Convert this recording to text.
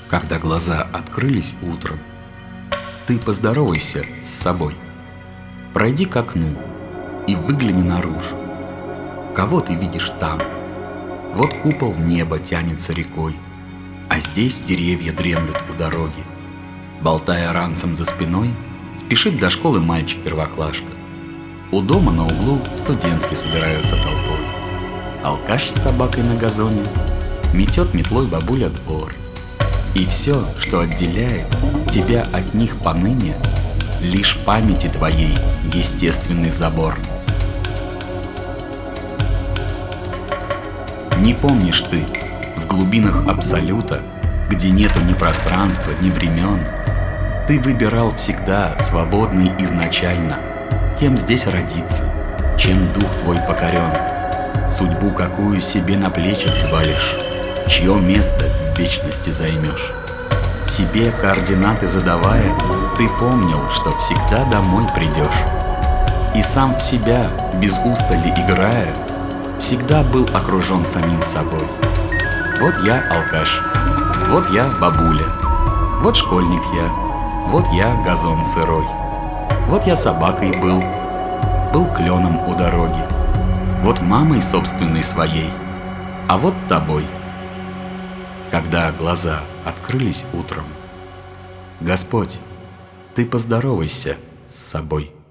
Когда глаза открылись утром, ты поздоровайся с собой. Пройди к окну и выгляни наружу. Кого ты видишь там? Вот купол неба тянется рекой, а здесь деревья дремлют у дороги. Болтая ранцем за спиной, спешит до школы мальчик-первоклашка. У дома на углу студентки собираются толпой. Алкаш с собакой на газоне метет метлой бабуля двор. И все, что отделяет тебя от них поныне, лишь памяти твоей естественный забор. Не помнишь ты, в глубинах абсолюта, где нету ни пространства, ни времен, ты выбирал всегда, свободный изначально, кем здесь родиться, чем дух твой покорен, судьбу какую себе на плечи взвалишь, чье место в вечности займешь. Себе координаты задавая, ты помнил, что всегда домой придешь. И сам в себя, без устали играя, всегда был окружен самим собой. Вот я алкаш, вот я бабуля, вот школьник я, вот я газон сырой, вот я собакой был кленом у дороги, вот мамой собственной своей, а вот тобой. Когда глаза открылись утром, Господь, ты поздоровайся с собой.